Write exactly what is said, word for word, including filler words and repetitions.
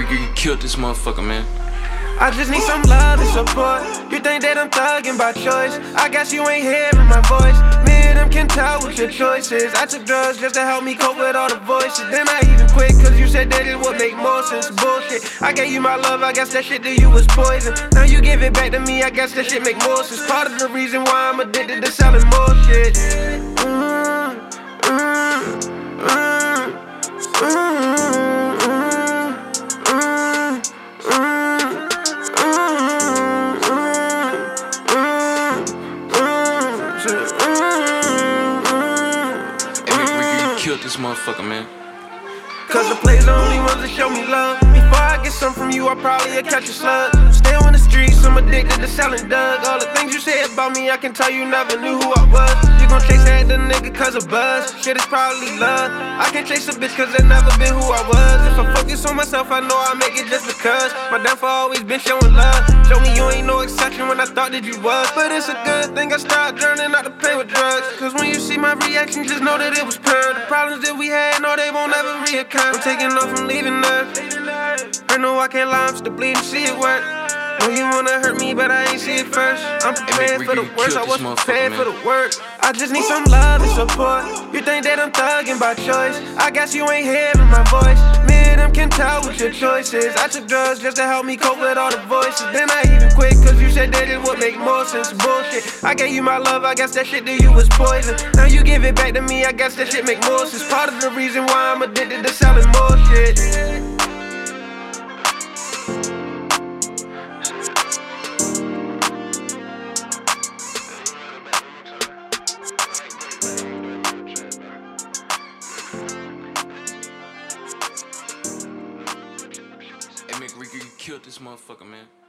Ricky, you killed this motherfucker, man. I just need some love and support. You think that I'm thugging by choice? I guess you ain't hearing my voice. Me and them can tell what your choice is. I took drugs just to help me cope with all the voices. Then I even quit cause you said that it would make more sense. Bullshit. I gave you my love, I guess that shit to you was poison. Now you give it back to me, I guess that shit make more sense. Part of the reason why I'm addicted to selling more shit. Mm, mm, mm, mm. Killed this motherfucker, man. Cause the players the only ones that show me love. Before I get some from you, I probably catch a slug. Stay on the streets, I'm addicted to selling Doug. All the things you say about me, I can tell you never knew who I was. You gon' chase after the nigga cause of buzz. Shit is probably love. I can't chase a bitch cause they never been who I was. If I focus on myself, I know I make it just because my downfall always been showing love. Show me you ain't no exception when I thought that you was. But it's a good thing I started learning not to play with drugs. Cause when you see my reaction, just know that it was pure. The problems that we had, no, they won't ever reoccur. I'm taking off, I'm leaving her. I know I can't lie, I'm still bleeding, see it work. Know you wanna hurt me, but I ain't see it first. I'm prepared for the worst, I was prepared for the worst. I just need some love and support. You think that I'm thugging by choice? I guess you ain't hearing my voice. Me and them can tell what your choice is. I took drugs just to help me cope with all the voices. Then I even quit cause you said that it would make more sense. Bullshit. I gave you my love, I guess that shit to you was poison. Now you give it back to me, I guess that shit make more sense. Part of the reason why I'm addicted to selling more shit. Hey, Ricky, you killed this motherfucker, man.